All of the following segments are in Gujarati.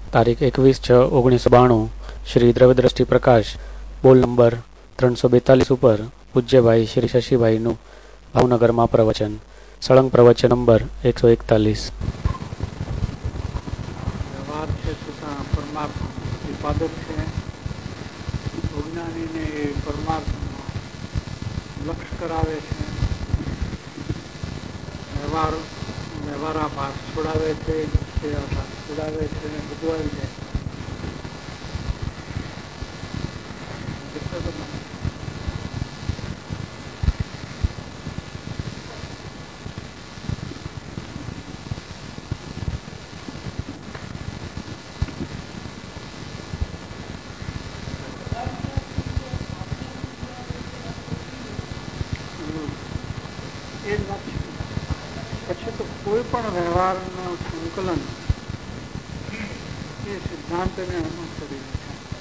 તારીખ 21/6/1992 શ્રી દ્રવ્યદ્રષ્ટિ પ્રકાશ બોલ નંબર 342 ઉપર પૂજ્યભાઈ શ્રી શશીભાઈનું ભાવનગરમાં પ્રવચન. સળંગ પ્રવચન નંબર 141. વ્યવહાર છે છતાં પરમાર્થ વિપાદક છે. અજ્ઞાનીને એ પરમાર્થ લક્ષ કરાવે છે. વ્યવહારાભાસ છોડાવે છે, નિશ્ચયાભાસ છોડાવે છે ને બધું આવી જાય. પછી તો કોઈ પણ વ્યવહારનું સંકલન એ સિદ્ધાંતને અનુસરી છે.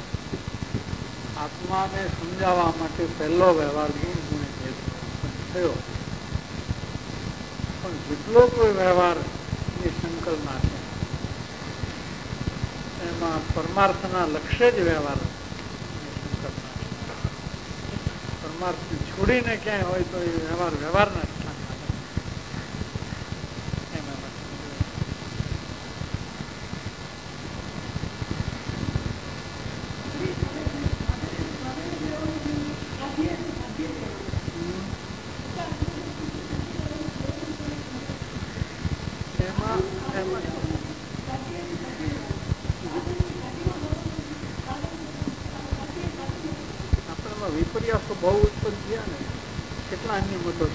આત્માને સમજાવવા માટે પહેલો વ્યવહાર ગુણ ગુણે થયો, પણ જેટલો કોઈ વ્યવહારની સંકલ્પના છે એમાં પરમાર્થના લક્ષ્ય જ વ્યવહારની સંકલ્પના છે. પરમાર્થને છોડીને ક્યાંય હોય તો એ વ્યવહારના વિપર્યાસો બહુ ઉત્પન્ન થયા ને, કેટલા અન્ય મતો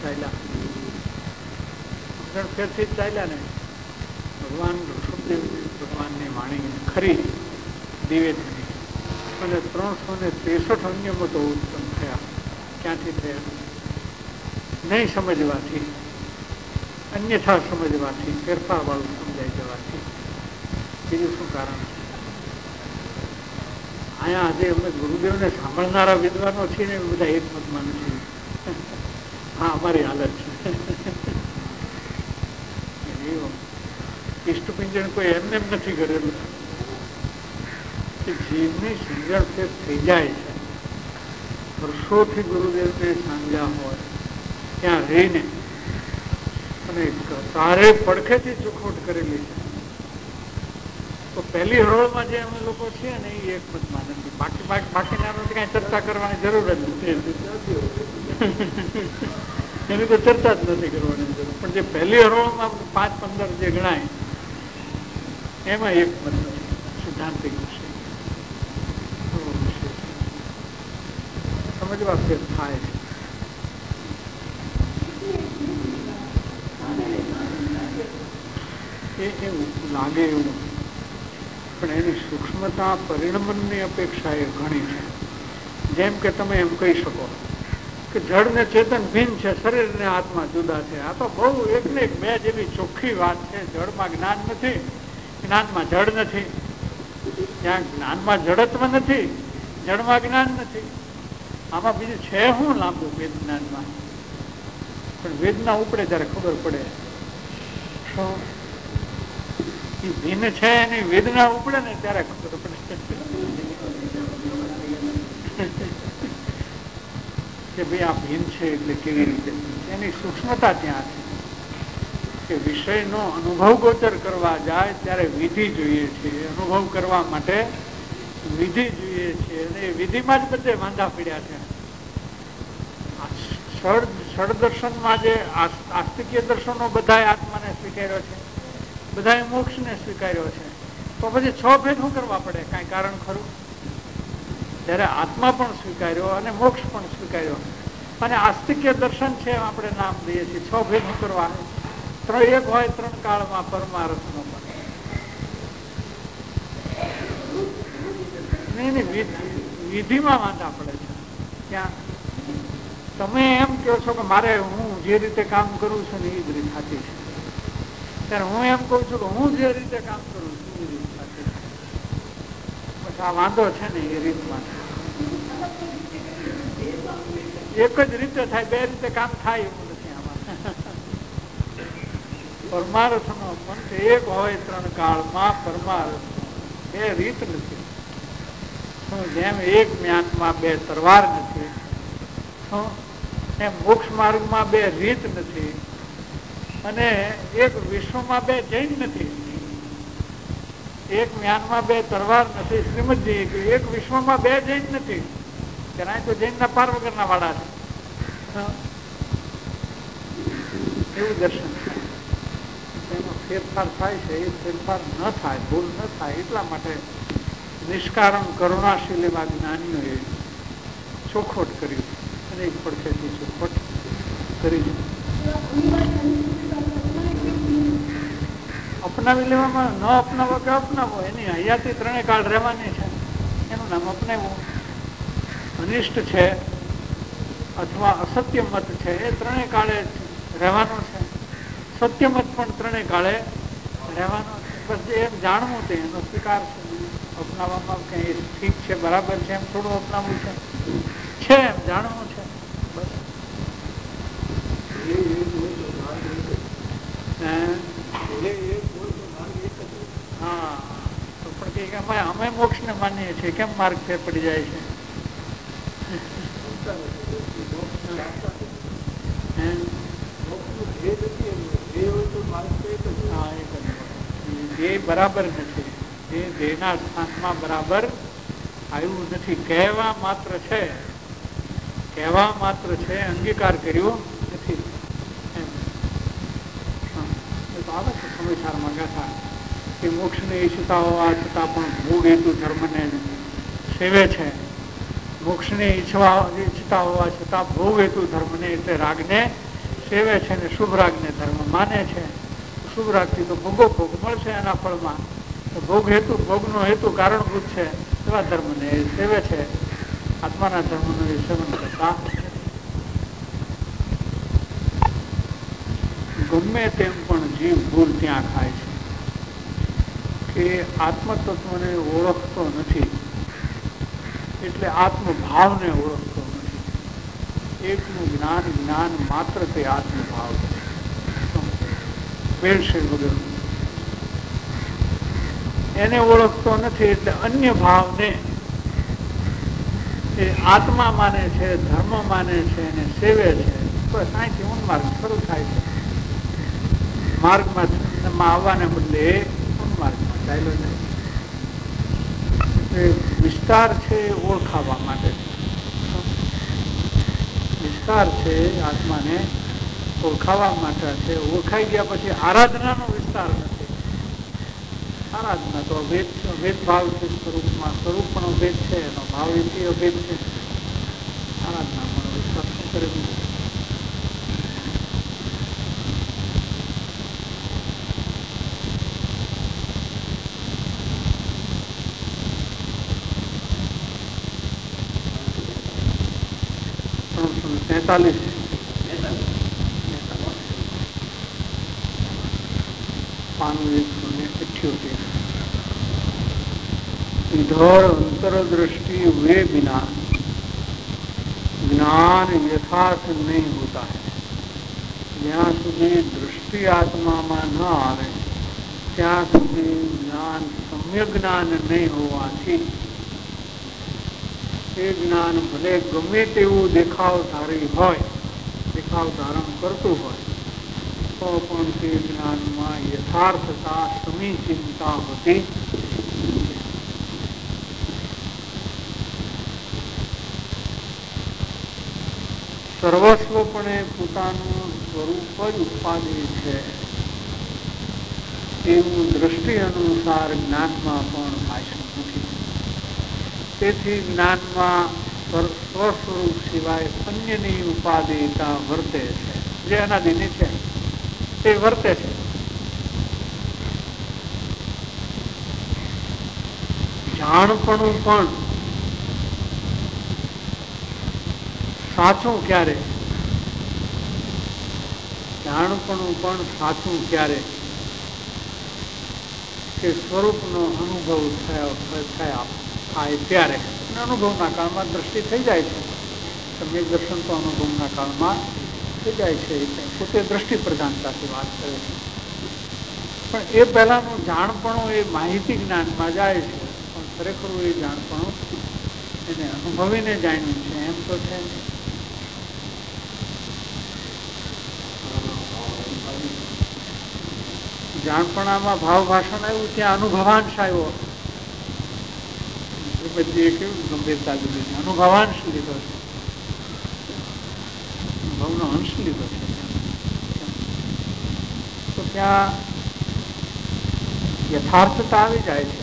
ચાલ્યા, ફેરથી જ ચાલ્યા ને. ભગવાન ઋષભદેવ ભગવાનની વાણી ખરી દિવ્ય થઈ અને 363 અન્ય મતો ઉત્પન્ન થયા. ક્યાંથી થયા? નહીં સમજવાથી, અન્યથા સમજવાથી, ફેરફાર વાળું સમજાઈ જવાથી. બીજું શું કારણ? અહીંયા આજે અમે ગુરુદેવને સાંભળનારા વિદ્વાનો છીએ ને, બધા એક મતમાં નથી. હા, અમારી હાલત છે. ઇષ્ટપિંજણ કોઈ એમને એમ નથી કરેલું કે જીવની સમજણ ફેર થઈ જાય છે. વર્ષોથી ગુરુદેવને સાંજ્યા હોય ત્યાં રહીને અને તારે પડખેથી ચોખવટ કરેલી છે. તો પહેલી હરોળમાં જે અમે લોકો છીએ ને એ એક મતમાં નથી. બાકીના કઈ ચર્ચા કરવાની જરૂર જ નથી. એની તો ચર્ચા જ નથી કરવાની જરૂર. પણ જે પહેલી હરોળમાં 5-15 જે ગણાય એમાં એક મત નથી. સિદ્ધાંતિક વિષય સમજવા ફેર થાય છે. એવું લાગે એવું, પણ એની સૂક્ષ્મતા પરિણમનની અપેક્ષા એ ઘણી છે. જેમ કે તમે એમ કહી શકો કે જળ ને ચેતન ભિન્ન છે, શરીર ને આત્મા જુદા છે. આ તો બહુ એક ને એક બે જેવી ચોખ્ખી વાત છે. જળમાં જ્ઞાન નથી, જ્ઞાનમાં જળ નથી. ત્યાં જ્ઞાનમાં જડત્વ નથી, જળમાં જ્ઞાન નથી. આમાં બીજું છે શું લાંબુ વેદ જ્ઞાનમાં? પણ વેદના ઉપડે ત્યારે ખબર પડે શું ભિન્ન છે. એની વેદના ઉપડે ને ત્યારે ખબર પડે કે ભાઈ આ ભિન્ન છે એટલે કેવી રીતે. એની સૂક્ષ્મતા ત્યાં છે કે વિષયનો અનુભવ ગોચર કરવા જાય ત્યારે વિધિ જોઈએ છે. અનુભવ કરવા માટે વિધિ જોઈએ છે અને એ વિધિમાં જ બધે વાંધા પડ્યા છે. ષડ દર્શનમાં જે આસ્તિકીય દર્શનો બધા આત્માને સ્વીકાર્યો છે, બધાએ મોક્ષને સ્વીકાર્યો છે, તો પછી 6 ભેદ શું કરવા પડે? કાંઈ કારણ ખરું? ત્યારે આત્મા પણ સ્વીકાર્યો અને મોક્ષ પણ સ્વીકાર્યો અને આસ્તિક્ય દર્શન છે આપણે નામ દઈએ છીએ. 6 ભેદ શું કરવા? એક હોય 3 કાળમાં પરમાર્થનો પણ વિધિમાં વાંધા પડે છે. ક્યાં તમે એમ કહો છો કે મારે હું જે રીતે કામ કરું છું ને એ જ રીત સાચી છે, ત્યારે હું એમ કઉ છું કે હું જે રીતે કામ કરું છું એ રીત સાચી છે. પછી આ વાંધો છે ને એ રીતમાં એક જ રીતે થાય, 2 રીતે કામ થાય એવું નથી. આમાં પરમાર્થનો પંથ એક હોય 3 કાળમાં પરમાર્થ બે રીત નથી. જેમ એક જ્ઞાનમાં બે તરવાર નથી, એમ મોક્ષ માર્ગમાં બે રીત નથી, અને એક વિશ્વમાં બે જૈન નથી. એક જ્ઞાનમાં બે તરવાર નથી. શ્રીમદજી એક વિશ્વમાં બે જૈન નથી. ત્યાં તો જૈન ના પાર વગરના વાળા છે. એવું દર્શન થાય. એનો ફેરફાર થાય છે. એ ફેરફાર ન થાય, ભૂલ ન થાય એટલા માટે નિષ્કારણ કરુણાશીલ એવા જ્ઞાનીઓએ ચોખવટ કર્યું અને એક પડખેથી ચોખવટ કરી. અપનાવી લેવામાં, ન અપનાવો કે અપનાવો, એની હયાતી ત્રણેય કાળ રહેવાની છે. એનું નામ અપનાવવું. અનિષ્ટ છે અથવા અસત્ય મત છે એ ત્રણેય કાળે રહેવાનો છે. સત્ય મત પણ ત્રણેય કાળે રહેવાનો છે. બસ એમ જાણવું તે એનો સ્વીકાર છે. અપનાવવામાં કઈ ઠીક છે, બરાબર છે એમ થોડું અપનાવવું છે એમ જાણવું છે. બસ હા, તો પણ કે અમે મોક્ષ ને માનીએ છીએ, કેમ માર્ગ ફેર પડી જાય છે? એ બરાબર નથી. એ દેહના સ્થાનમાં બરાબર આવ્યું નથી. કહેવા માત્ર છે, કહેવા માત્ર છે, અંગીકાર કર્યો નથી. આવે છે સમાચારમાં ગાથા કે મોક્ષને ઈચ્છતા હોવા છતાં પણ ભોગ હેતુ ધર્મને સેવે છે. મોક્ષને ઈચ્છતા હોવા છતાં ભોગ હેતુ ધર્મને એટલે રાગને સેવે છે ને શુભ રાગને ધર્મ માને છે. શુભ રાગથી તો ભોગો ભોગ મળશે એના ફળમાં. ભોગ હેતુ, ભોગનો હેતુ કારણભૂત છે એવા ધર્મને એ સેવે છે. આત્માના ધર્મનું એ સેવન કરતા ગમે તેમ પણ જીવ ભૂલ ત્યાં ખાય છે કે આત્મતત્વને ઓળખતો નથી, એટલે આત્મભાવને ઓળખતો નથી. એકનું જ્ઞાન, જ્ઞાન માત્ર તે આત્મભાવ છે. ભેળસેળ વગર એને ઓળખતો નથી, એટલે અન્ય ભાવને એ આત્મા માને છે, ધર્મ માને છે, એને સેવે છે. બસ અહીંથી ઉન્માર્ગ શરૂ થાય છે. માર્ગમાં આવવાને બદલે ઉન્માર્ગમાં ચાલ્યો જાય. વિસ્તાર છે ઓળખાવા માટે, વિસ્તાર છે આત્માને ઓળખાવા માટે છે. ઓળખાઈ ગયા પછી આરાધનાનો વિસ્તાર નથી. આરાધના તો ભેદ ભાવ છે સ્વરૂપમાં. સ્વરૂપ પણ ભેદ છે, એનો ભાવ એથી અભેદ છે. આરાધનામાં વિસ્તાર શું કરે બીજું? इधर अंतरदृष्टि हुए बिना ज्ञान यथार्थ नहीं होता है. જ્યાં સુધી દૃષ્ટિ આત્મામાં ન આવે ત્યાં સુધી જ્ઞાન સમ્યક જ્ઞાન નહીં હોવાથી એ જ્ઞાન ભલે ગમે તેવું દેખાવ ધારણ કરતું હોય તો પણ તે જ્ઞાનમાં યથાર્થતા સમીચિંતા હોતી. સર્વસ્વપણે પોતાનું સ્વરૂપ જ ઉપાધિ છે એવું દ્રષ્ટિ અનુસાર જ્ઞાનમાં પણ ભાષણ નથી. તેથી જ્ઞાનમાં સ્વસ્વરૂપ સિવાય અન્યની ઉપાધિતા વર્તે છે. જે અનાદિની છે તે વર્તે છે. જાણપણું પણ સાચું ક્યારે? જાણપણું પણ સાચું ક્યારે? કે સ્વરૂપનો અનુભવ થાય ત્યારે. અનુભવના કાળમાં દ્રષ્ટિ થઈ જાય છે. સમ્યક દર્શન તો અનુભવના કાળમાં થઈ જાય છે. પોતે દ્રષ્ટિ પ્રધાનતાથી વાત કરે છે. પણ એ પહેલાનું જાણપણું એ માહિતી જ્ઞાનમાં જાય છે, પણ ખરેખર એ જાણપણું એને અનુભવીને જાણ્યું છે એમ તો છે નહીં. જાણપણામાં ભાવ ભાષણ આવ્યું, ત્યાં અનુભવાંશ આવ્યો. બધી કેવું ગંભીરતા લીધી છે, અનુભવાંશ લીધો છે, અનુભવનો અંશ લીધો છે. તો ત્યાં યથાર્થતા આવી જાય છે,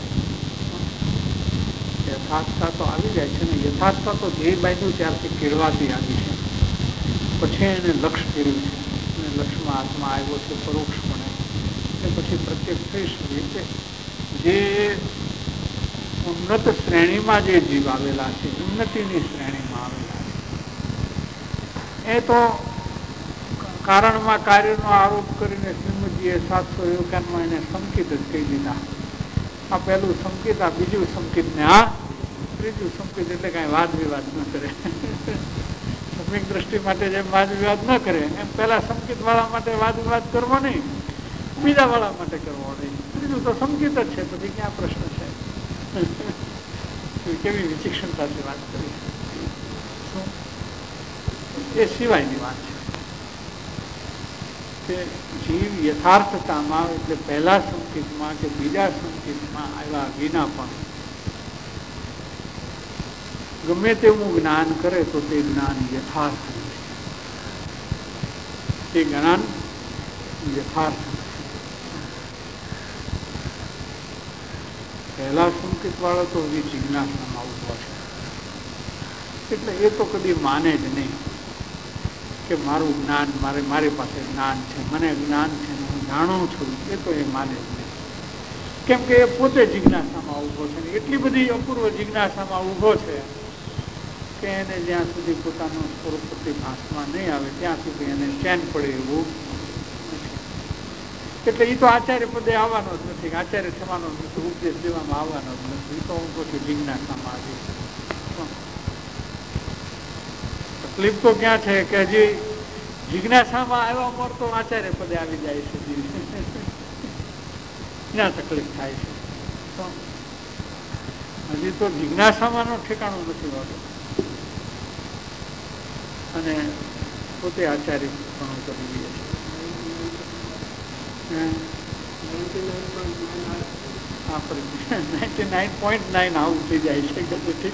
યથાર્થતા તો આવી જાય છે ને. યથાર્થતા તો જે બાજુ ત્યારથી કેળવાતી આવી છે, પછી એને લક્ષ્ય કર્યું છે અને લક્ષ્યમાં આત્મા આવ્યો છે પરોક્ષપણે. પછી પ્રત્યેક થઈ શકે છે. જે ઉન્નત શ્રેણીમાં જે જીવ આવેલા છે, ઉન્નતિની શ્રેણીમાં આવેલા છે, એ તો કારણમાં કાર્યનો આરોપ કરીને શ્રીમદજીએ 751માં એને સંકિત જ કહી દીધા. આ પહેલું સંકિત, આ બીજું સંકિત ને આ ત્રીજું સંકિત. એટલે કાંઈ વાદ વિવાદ ન કરે. સમ્યક દ્રષ્ટિ માટે જેમ વાદ વિવાદ ન કરે એમ પેલા સંકિત વાળા માટે વાદ વિવાદ કરવો નહીં, બીજા વાળા માટે કરવો નહીં. ત્રીજું તો સંકિત જ છે, પછી ક્યાં પ્રશ્ન છે? કેવી વિચિક્ષણતાથી વાત કરી એ સિવાયની વાત છે કે જીવ યથાર્થતામાં, એટલે પહેલા સંકેતમાં કે બીજા સંકેતમાં આવ્યા વિના પણ ગમે તેવું જ્ઞાન કરે તો તે જ્ઞાન યથાર્થ નથી. તે જ્ઞાન યથાર્થ નથી. પહેલા સંકેત વાળો તો હજી જિજ્ઞાસામાં ઉભો છે, એટલે એ તો કદી માને જ નહીં કે મારું જ્ઞાન, મારી પાસે જ્ઞાન છે, મને જ્ઞાન છે, હું જાણું છું. એ તો એ માને જ નહીં, કેમ કે એ પોતે જિજ્ઞાસામાં ઉભો છે ને એટલી બધી અપૂર્વ જિજ્ઞાસામાં ઉભો છે કે એને જ્યાં સુધી પોતાનું સ્વરૂપ પ્રતિભાસમાં નહીં આવે ત્યાં સુધી એને ચેન પડે એવું નથી. એટલે એ તો આચાર્ય પદે આવવાનો જ નથી, આચાર્ય થવાનો જ નથી, ઉપદેશ દેવામાં આવવાનો જ નથી. એ તો હું કહું છું જિજ્ઞાસામાં આવી. તકલીફ તો ક્યાં છે કે હજી જિજ્ઞાસામાં આવ્યા મોર તો આચાર્ય પદે આવી જાય છે, ત્યાં તકલીફ થાય છે. હજી તો જિજ્ઞાસામાં ઠેકાણું નથી હોતું અને પોતે આચાર્ય પણ કરી દે છે. 99.9 આવું થઈ જાય છે કે ઠીક.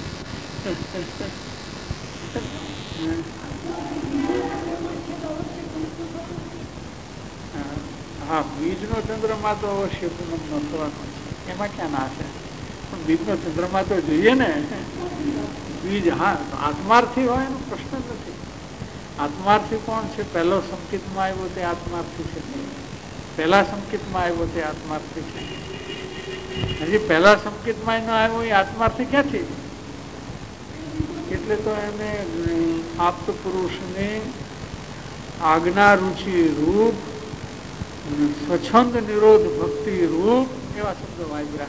હા, બીજનો ચંદ્રમાં તો અવશ્ય પૂનમ નો થવાનો છે, એમાં ક્યાં ના છે. પણ બીજનો ચંદ્રમાં તો જોઈએ ને. બીજ હા આત્માર્થી હોય એનો પ્રશ્ન નથી. આત્માર્થી કોણ છે? પહેલો સંકેતમાં આવ્યો તે આત્માર્થી છે, પહેલા સંકેતમાં આવ્યો તે આત્માર્થી છે. હજી પહેલા સંકેતમાં ન આવ્યો એ આત્માર્થી ક્યાંથી? એટલે તો એને આપ્ત પુરુષને આજ્ઞા રુચિ રૂપ, સ્વચ્છંદ નિરોધ ભક્તિ રૂપ એવા શબ્દો વાપર્યા.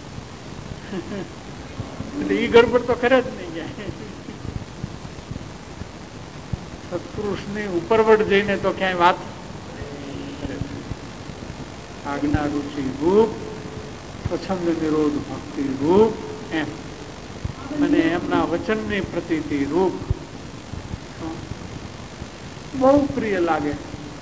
એટલે એ ગડબડ તો કરે જ નહીં જાય. સત્પુરુષની ઉપરવટ જઈને તો ક્યાંય વાત કરે છે. આજ્ઞા રુચિ રૂપ, સ્વચ્છંદ નિરોધ ભક્તિ રૂપ એમ, અને એમના વચનની પ્રતીતિ રૂપ બહુ પ્રિય લાગે.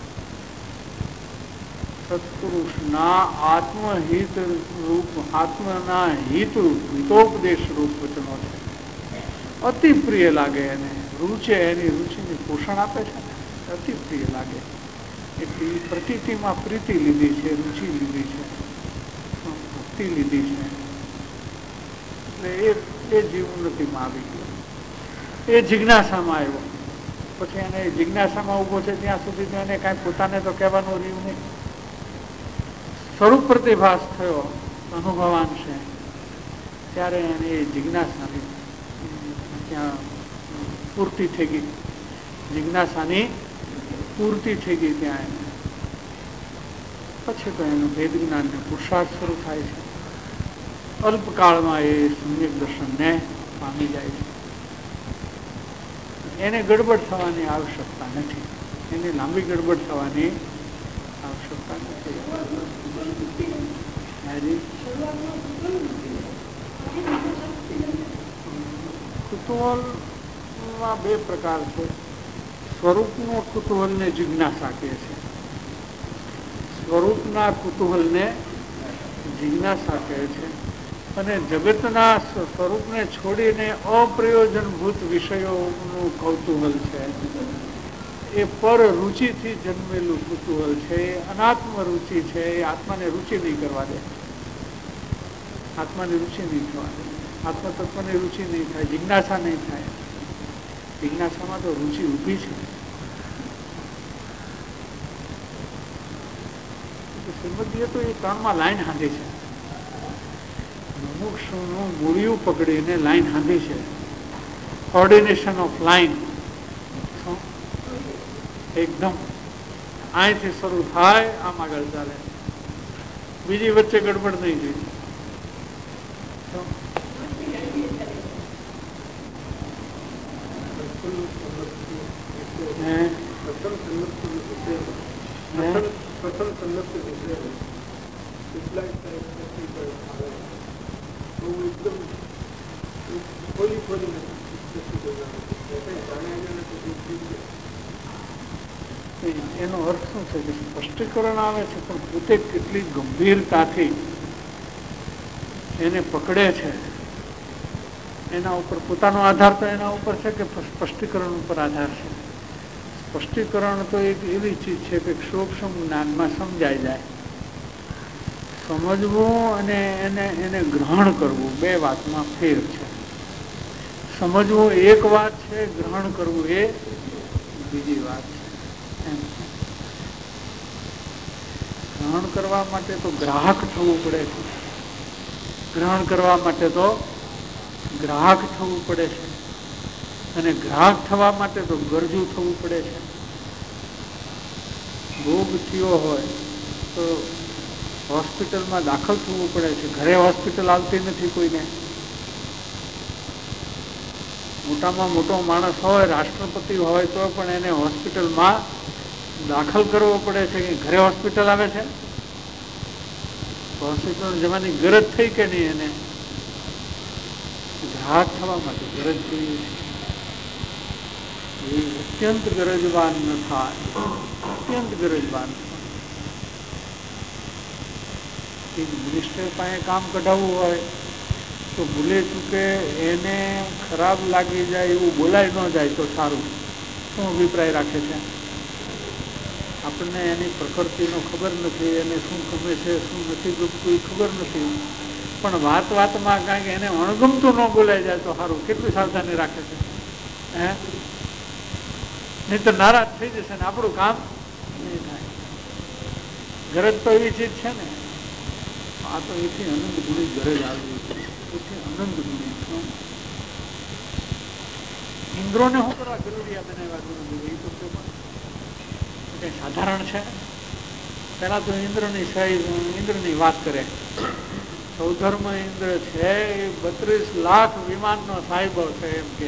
સત્પુરુષના આત્મહિત રૂપ, આત્મના હિત રૂપ, હિતોપદેશ રૂપ વચનો છે. અતિ પ્રિય લાગે એને. રૂચે એની રુચિને પોષણ આપે છે ને, અતિ પ્રિય લાગે. એટલે પ્રતીતિમાં પ્રીતિ લીધી છે, રુચિ લીધી છે, ભક્તિ લીધી છે. એટલે એ જીવ ઉન્નતિમાં આવી ગયો, એ જિજ્ઞાસામાં આવ્યો. પછી એને જિજ્ઞાસામાં ઉભો છે ત્યાં સુધી તો એને કાંઈ પોતાને તો કહેવાનું રહ્યું નહીં. સ્વરૂપ પ્રતિભાસ થયો અનુભવાંશે, ત્યારે એને એ જિજ્ઞાસાની ત્યાં પૂર્તિ થઈ ગઈ. જિજ્ઞાસાની પૂર્તિ થઈ ગઈ ત્યાં એને. પછી તો એનું ભેદ જ્ઞાનને પુરુષાર્થ શરૂ થાય છે. અલ્પકાળમાં એ સમ્યક દર્શનને પામી જાય છે. એને ગડબડ થવાની આવશ્યકતા નથી, એને લાંબી ગડબડ થવાની આવશ્યકતા નથી. કુતૂહલમાં બે પ્રકાર છે. સ્વરૂપનું કુતૂહલને જિજ્ઞાસા કહે છે. સ્વરૂપના કુતૂહલને જિજ્ઞાસા કહે છે. અને જગતના સ્વરૂપને છોડીને અપ્રયોજનભૂત વિષયોનું કૌતૂહલ છે એ પર રુચિથી જન્મેલું કુતૂહલ છે. એ અનાત્મ રુચિ છે. એ આત્માને રુચિ નહીં કરવા દે. આત્માની રુચિ નહીં થવા દે. આત્મતત્વની રુચિ નહીં થાય. જિજ્ઞાસા નહીં થાય. જિજ્ઞાસામાં તો રુચિ ઊભી છે. શ્રીમદીએ તો એ ત્રણમાં લાઈન હાંધી છે. મુમુક્ષુનું મૂળિયું પકડીને લાઈન હાંધી છે. ઓર્ડિનેશન ઓફ લાઈન એકદમ અહીંથી શરૂ થાય આમ આગળ ચાલે. બીજી વચ્ચે ગડબડ નહીં જોઈએ. પ્રથમ સંલગ્ન કેટલાક એકદમ ખોલી ખોલી એનો અર્થ શું છે કે સ્પષ્ટીકરણ આવે છે પણ પોતે કેટલી ગંભીરતાથી એને પકડે છે એના ઉપર પોતાનો આધાર તો એના ઉપર છે કે સ્પષ્ટીકરણ ઉપર આધાર છે. સ્પષ્ટીકરણ તો એક એવી ચીજ છે કે સૂક્ષ્મ જ્ઞાનમાં સમજાઈ જાય. સમજવું અને એને ગ્રહણ કરવું બે વાતમાં ફેર છે. સમજવું એક વાત છે, ગ્રહણ કરવું એ બીજી વાત છે. ગ્રહણ કરવા માટે તો ગ્રાહક થવું પડે છે. ગ્રહણ કરવા માટે તો ગ્રાહક થવું પડે છે. અને ગ્રાહક થવા માટે તો ગરજુ થવું પડે છે. ભોગ થયો હોય તો હોસ્પિટલમાં દાખલ થવું પડે છે. ઘરે હોસ્પિટલ આવતી નથી કોઈને. મોટામાં મોટો માણસ હોય, રાષ્ટ્રપતિ હોય તો પણ એને હોસ્પિટલમાં દાખલ કરવો પડે છે કે ઘરે હોસ્પિટલ આવે છે. હોસ્પિટલ જવાની ગરજ થઈ કે નહીં. એને ગ્રાહક થવા માટે ગરજ જોઈએ છે. અત્યંત ગરજવાન ન થાય. અત્યંત ગરજવાન. મિનિસ્ટર પાસે કામ કઢાવવું હોય તો ભૂલે ચૂકે એને ખરાબ લાગી જાય એવું બોલાય ન જાય તો સારું. શું અભિપ્રાય રાખે છે? આપણને એની પ્રકૃતિનો ખબર નથી. એને શું ગમે છે શું નથી ગમતું એ ખબર નથી. પણ વાતમાં કાંઈક એને અણગમતું ન બોલાઈ જાય તો સારું. કેટલી સાવધાની રાખે છે. નહીં તો નારાજ થઈ જશે ને આપણું કામ નહીં થાય. ગરજ તો એવી ચીજ છે ને. આ તો એથી અનંત ગુણી ગરજ આવી. એથી અનંત ગુણી. ઇન્દ્રોને શું કરવા જરૂરિયાત બનાવ્યા ગુરુદેવ? એ તો કઈ સાધારણ છે? પેલા તો ઇન્દ્રની વાત કરે. સૌધર્મ ઇન્દ્ર છે એ 32 લાખ વિમાનનો સાહેબો છે. એમ કે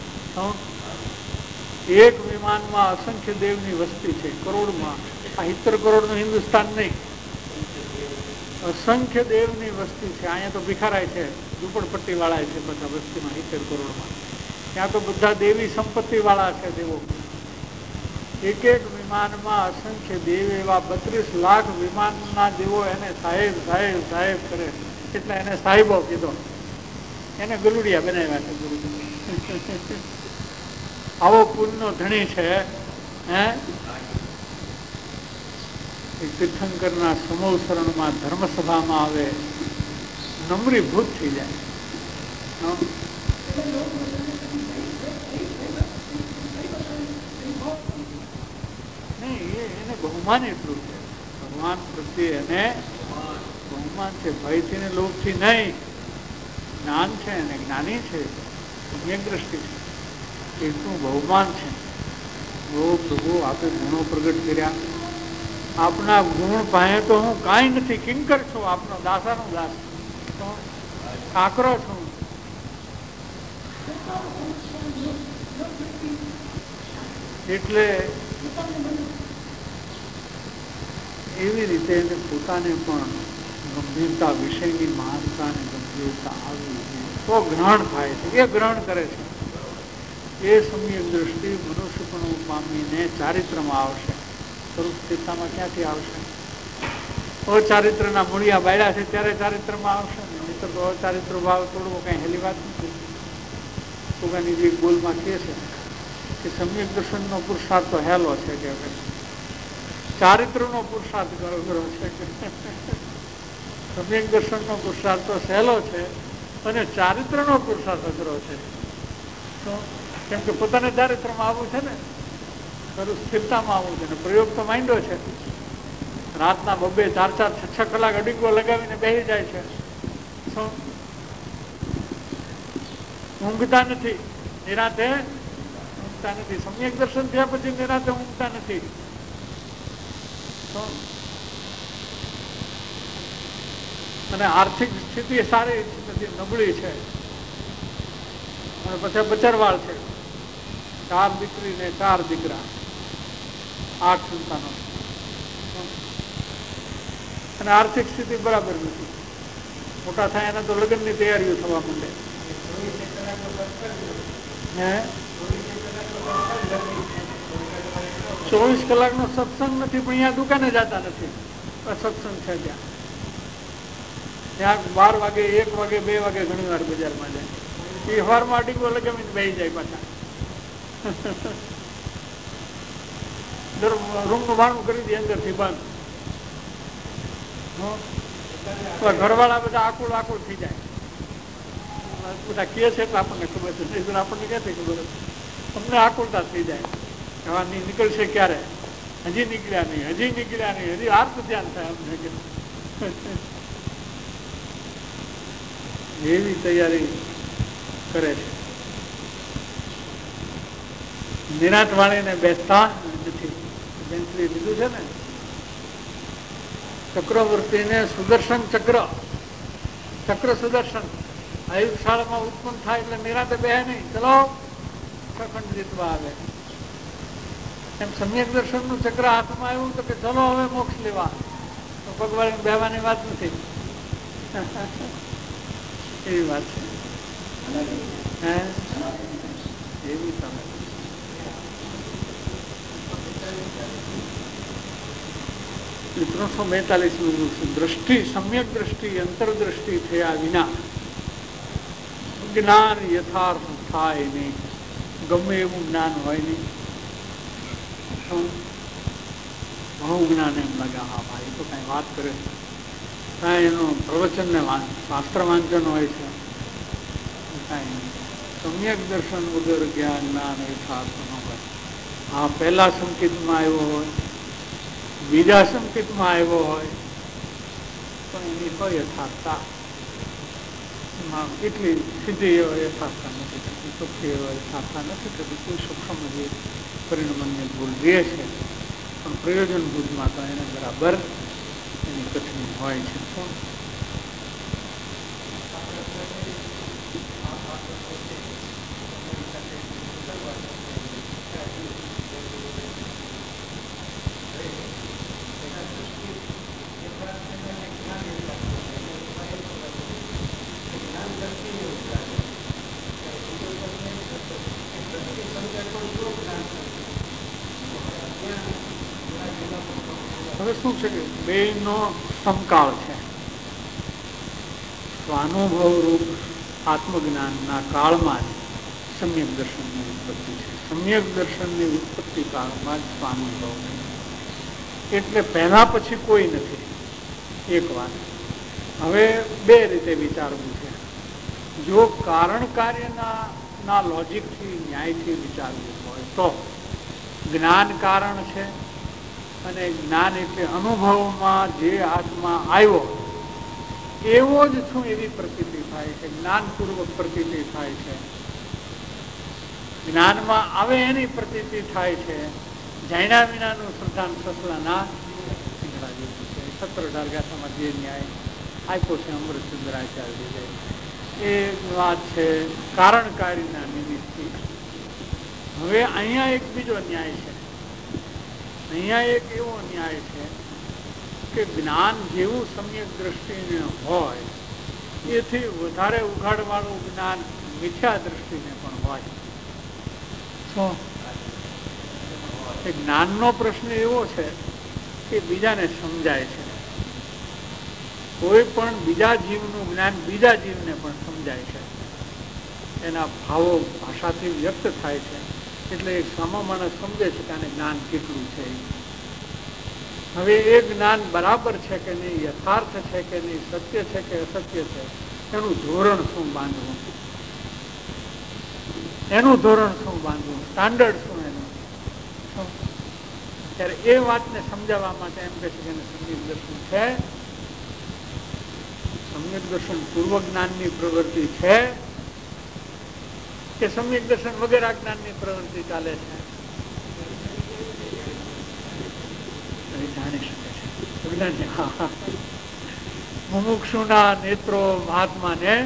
એક વિમાનમાં અસંખ્ય દેવની વસ્તી છે. કરોડમાં. આ 70 કરોડનું હિન્દુસ્તાન નહીં. અસંખ્ય દેવની વસ્તી છે. અહીંયા તો ભિખારાય છે, ઝૂંપડપટ્ટી વાળા છે બધા વસ્તીમાં 70 કરોડમાં. ત્યાં તો બધા દેવી સંપત્તિ વાળા છે દેવો. એક એક વિમાનમાં અસંખ્ય દેવ એવા 32 લાખ વિમાનના દેવો એને સાહેબ સાહેબ સાહેબ કરે. એટલે એને સાહેબો કીધો. એને ગલુડિયા બનાવ્યા છે ગુરુદેવ. આવો પુણ્યનો ધણી છે. તીર્થંકરના સમૂહ શરણમાં ધર્મસભામાં આવે, નમ્રીભૂત થઈ જાય. નહીં, એને બહુમાન એટલું છે. ભગવાન પ્રત્યે એને બહુમાન છે. ભયથી ને લોભથી નહીં. જ્ઞાન છે અને જ્ઞાની છે, પુણ્ય દ્રષ્ટિ છે, એટલું બહુમાન છે. ઓ પ્રભુ, આપે ગુણો પ્રગટ કર્યા. આપના ગુણ પાસે તો હું કાંઈ નથી, કિંકર છું. આપનો દાસાનો દાસ, કાકરો છું. એટલે એવી રીતે એને પોતાને પણ ગંભીરતા વિષયની મહાનતા અને ગંભીરતા આવી તો ગ્રહણ થાય છે. એ ગ્રહણ કરે છે. એ સમ્યક દ્રષ્ટિ મનુષ્યપણું પામીને ચારિત્રમાં આવશે. સ્વરૂપ સ્થિરતામાં ક્યાંથી આવશે? અચારિત્રના મૂળિયા બાળ્યા છે ત્યારે ચારિત્રમાં આવશે ને. નહીતર તો અચારિત્ર ભાવ તોડવો કઈ હેલી વાત નથી. પોતાની જે બોલમાં કહે છે કે સમ્યક દર્શનનો પુરુષાર્થ તો હેલો છે કે ચારિત્રનો પુરુષાર્થ અઘરો છે. સમ્યક દર્શનનો પુરુષાર્થ તો સહેલો છે અને ચારિત્રનો પુરુષાર્થ અઘરો છે. કેમ કે પોતાને ચારિત્રમાં આવવું છે ને, ખરું સ્થિરતામાં આવવું છે ને. પ્રયોગ તો માંડ્યો છે. રાતના 2-4, 4, 6 કલાક અડીંગો લગાવીને બેસી જાય છે. ઊંઘતા નથી, નિરાતે ઊંઘતા નથી. સમ્યક દર્શન થયા પછી નિરાતે ઊંઘતા નથી. અને આર્થિક સ્થિતિ સારી નથી, નબળી છે. અને પછી બચરવાળ છે. 4 દીકરી ને 4 દીકરા, 8 સંતાનો. અને આર્થિક સ્થિતિ બરાબર નથી. મોટા થાય એના તો લગ્નની તૈયારીઓ થવા માંડે. 24 કલાકનો સત્સંગ નથી, પણ અહીંયા દુકાને જતા નથી. સત્સંગ છે ત્યાં 12 વાગે, 1 વાગે, 2 વાગે ઘણી વાર બજારમાં જાય. એ વારમાં અડીંગો લગાવીને બેસી જાય પાછા. રૂમનું ભાડું કરી દે અંદરથી બંધ. ઘરવાળા બધા આકુળ થઈ જાય. બધા કહે છે એટલે આપણને ખબર છે, આપણને ક્યાંથી ખબર હતી? અમને આકુળતા થઈ જાય. હવા નીકળશે ક્યારે? હજી નીકળ્યા નહીં, હજી આર્ત ધ્યાન થાય અમને. એવી તૈયારી કરે છે. નિરાંત વાળીને બેસતા નથી. બેન્ચલી લીધું છે ને ચક્રવર્તીને સુદર્શન ચક્ર સુદર્શન આયુર્શાળામાં ઉત્પન્ન થાય એટલે નિરાતે બે નહીં, ચલો ખંડ જીતવા આવે. એમ સમ્યક દર્શન નું ચક્ર હાથમાં આવ્યું તો કે ચલો હવે મોક્ષ લેવા. તો ભગવાન બેવાની વાત નથી. એવી વાત છે. એવી તમે દ્રષ્ટિ, સમ્યક દ્રષ્ટિ, અંતરદ્રષ્ટિ થયા વિના જ્ઞાન યથાર્થ થાય નહીં. ગમે એવું જ્ઞાન હોય નહીં. બહુ જ્ઞાન એમ લાગે, હા ભાઈ તો કઈ વાત કરે, કાંઈ એનું પ્રવચન ને શાસ્ત્ર વાંચન હોય છે, કાંઈ સમ્યક દર્શન વગર જ્ઞાન યથાર્થ ન હોય. હા, પહેલા સંકેતમાં આવ્યો હોય, બીજા સંકેતમાં આવ્યો હોય, પણ એની હોય યથાર્થતા એટલી સીધી યથાર્થતા નથી થતી, ચોખ્ખી યથાર્થતા નથી થતી. કોઈ સૂક્ષ્મ જે પરિણમનની ભૂલ રહે છે, પણ પ્રયોજન ભૂલમાં તો એને બરાબર એની કથની હોય છે. હવે શું છે કે બેનો સમકાળ છે. સ્વાનુભવ રૂપ આત્મજ્ઞાનના કાળમાં જ સમ્યક દર્શનની ઉત્પત્તિ છે. સમ્યક દર્શનની ઉત્પત્તિ કાળમાં જ સ્વાનુભવ છે. એટલે પહેલા પછી કોઈ નથી. એક વાત હવે બે રીતે વિચારવું છે. જો કારણ કાર્યના લોજિકથી, ન્યાયથી વિચારવું હોય તો જ્ઞાન કારણ છે, અને જ્ઞાન એટલે અનુભવમાં જે હાથમાં આવ્યો એવો જ છું એવી પ્રતીતિ થાય છે. જ્ઞાનપૂર્વક પ્રતીતિ થાય છે. જ્ઞાનમાં આવે એની પ્રતીતિ થાય છે. જાણ્યા વિનાનું શ્રદ્ધાન સસલાના સિંગડા જેવું છે. 17 ગાથામાં જે ન્યાય આપ્યો છે અમૃતચંદ્રાચાર્ય એ વાત છે કારણકારીના નિમિત્તથી. હવે અહીંયા એક બીજો ન્યાય છે. અહીંયા એક એવો ન્યાય છે કે જ્ઞાન જેવું સમ્યક દ્રષ્ટિને હોય એથી વધારે ઉઘાડવાળું જ્ઞાન મિથ્યા દ્રષ્ટિને પણ હોય. જ્ઞાનનો પ્રશ્ન એવો છે કે બીજાને સમજાય છે. કોઈ પણ બીજા જીવનું જ્ઞાન બીજા જીવને પણ સમજાય છે. એના ભાવો ભાષાથી વ્યક્ત થાય છે. એટલે એક સામો માણસ સમજે છે કે આને જ્ઞાન કેટલું છે. હવે એ જ્ઞાન બરાબર છે કે નહીં, યથાર્થ છે કે નહીં, સત્ય છે કે અસત્ય છે, એનું ધોરણ શું બાંધવું, એનું ધોરણ શું બાંધવું, સ્ટાન્ડર્ડ શું એનું. ત્યારે એ વાતને સમજાવવા માટે એમ કહે છે કે સમ્યક દર્શન છે. સમ્યક દર્શન પૂર્વ જ્ઞાનની પ્રવૃત્તિ છે કે સમ્યક દર્શન વગેરે જ્ઞાનની પ્રવૃત્તિ ચાલે છે, જાણી શકે છે. મુમુક્ષુના નેત્રો મહાત્માને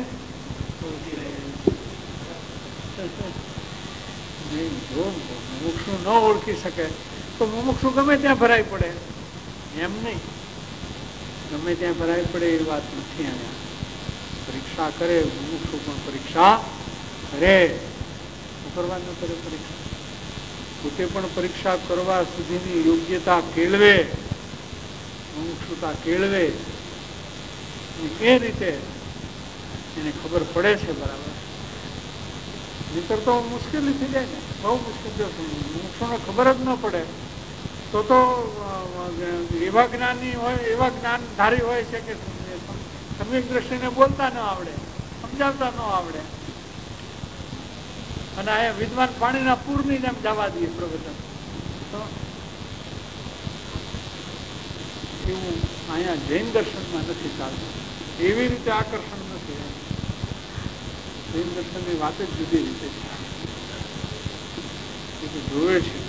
જો મુમુક્ષુ ન ઓળખી શકે તો મુમુક્ષુ ગમે ત્યાં ભરાઈ પડે, એમ નહીં. ગમે ત્યાં ભરાઈ પડે એ વાત નથી. અહીંયા પરીક્ષા કરે મુમુક્ષુ પણ પરીક્ષા કરે. કરવા ન કરે પરીક્ષા, પોતે પણ પરીક્ષા કરવા સુધીની યોગ્યતા કેળવે, મુમુક્ષુતા કેળવે. એ રીતે એને ખબર પડે છે બરાબર. નહીતર તો મુશ્કેલી થઈ જાય ને, બહુ મુશ્કેલ. મુમુક્ષુને ખબર જ ન પડે તો એવા જ્ઞાની હોય, એવા જ્ઞાનધારી હોય છે કે સમ્યક દ્રષ્ટિને બોલતા ન આવડે, સમજાવતા ન આવડે, અને અહીંયા વિદ્વાન પાણીના પૂરની જેમ જવા દઈએ પ્રવચન. એવું અહીંયા જૈન દર્શનમાં નથી ચાલતું. એવી રીતે આકર્ષણ નથી. જૈન દર્શનની વાત જ જુદી રીતે છે. જોવે છે